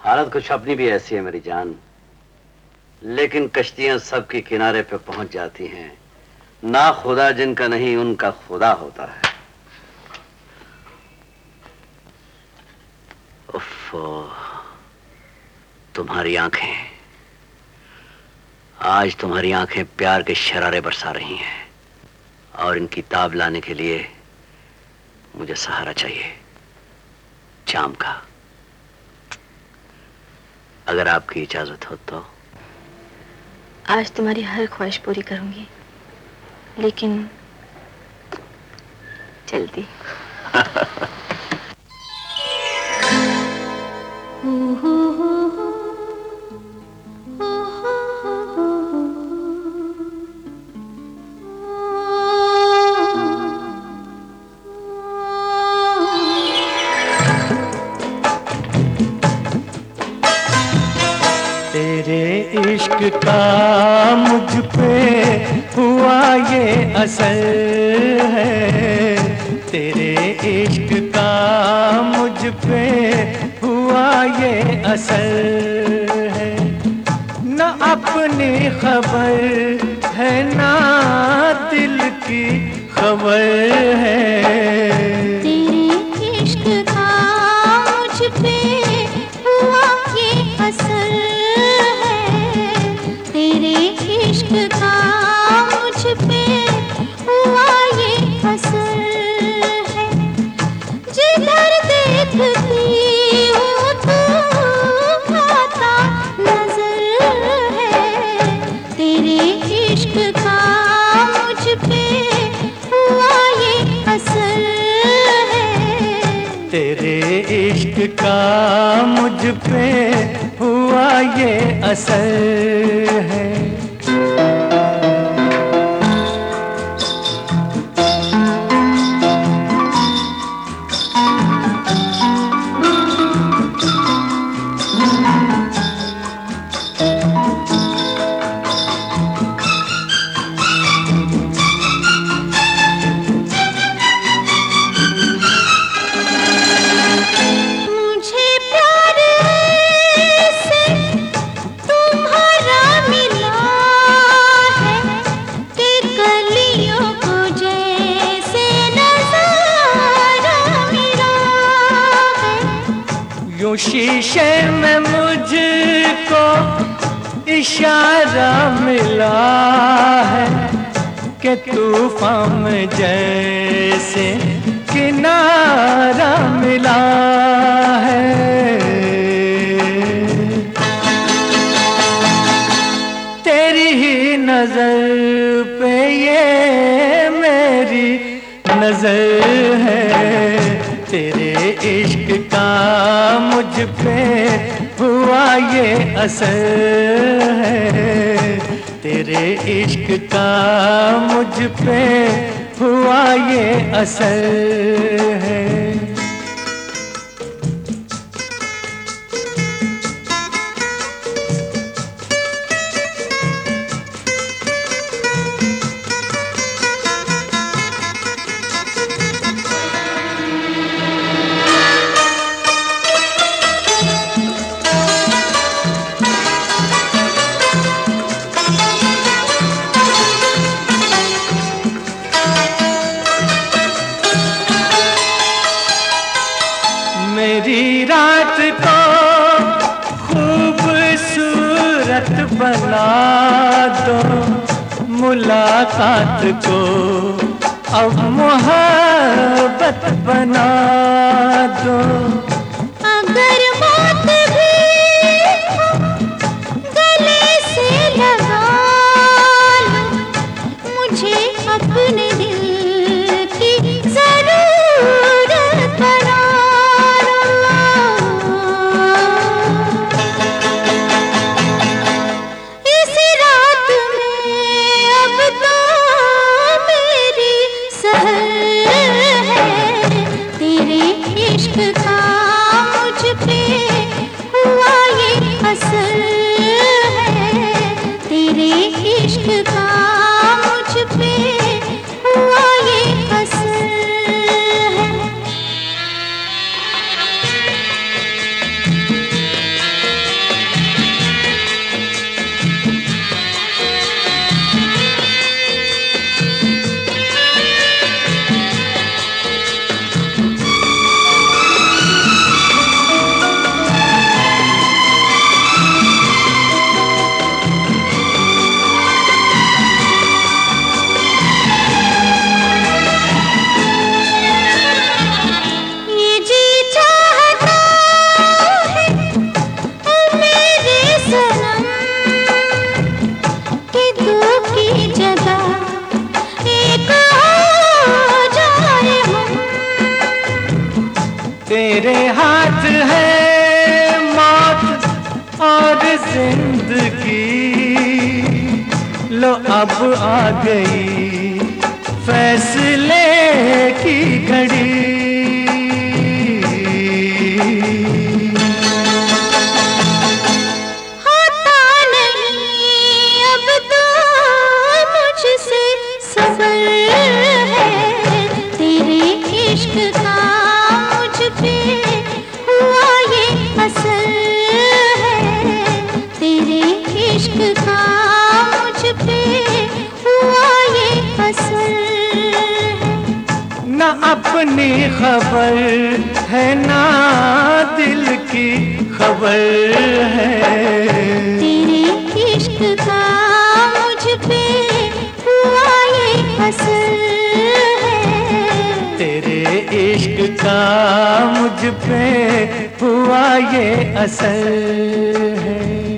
हालत कुछ अपनी भी ऐसी है मेरी जान, लेकिन कश्तियां सबके किनारे पे पहुंच जाती हैं। ना खुदा जिनका नहीं उनका खुदा होता है। उफ, तुम्हारी आंखें, आज तुम्हारी आंखें प्यार के शरारे बरसा रही हैं और इनकी ताब लाने के लिए मुझे सहारा चाहिए, जाम का। अगर आपकी इजाजत हो तो आज तुम्हारी हर ख्वाहिश पूरी करूंगी, लेकिन जल्दी। तेरे इश्क का मुझ पे हुआ ये असर है, तेरे इश्क का मुझ पे हुआ ये असर है। न अपनी खबर है ना दिल की खबर है, तेरे इश्क का मुझ पे हुआ ये असर है, तेरे इश्क का मुझ पे हुआ ये असर है। जिधर देखती हूँ तू आता नजर है, तेरे इश्क का मुझ पे हुआ ये असर है। तेरे इश्क का मुझ पे हुआ ये असर है। यूं शीशे में मुझको इशारा मिला है कि तूफान में जैसे किनारा मिला है। तेरी ही नजर पे ये मेरी नजर है, तेरे इश्क का मुझ पे हुआ ये असर है, तेरे इश्क का मुझ पे हुआ ये असर है। मेरी रात को खूबसूरत बना दो, मुलाकात को अब मोहब्बत बना दो। अगर मौत भी गले से लगा लो, मुझे अपने दिल की जरूरत बना इश्क का लो अब आ गई फैसले की घड़ी। होता नहीं अब तो मुझसे सबर है, तेरे इश्क का मुझ पे हुआ ये असर है, तेरे इश्क का मुझ पे हुआ ये असर है। न अपनी खबर है ना दिल की खबर है, तेरे इश्क का मुझ पे हुआ ये असर है, तेरे इश्क का मुझ पे हुआ ये असर है।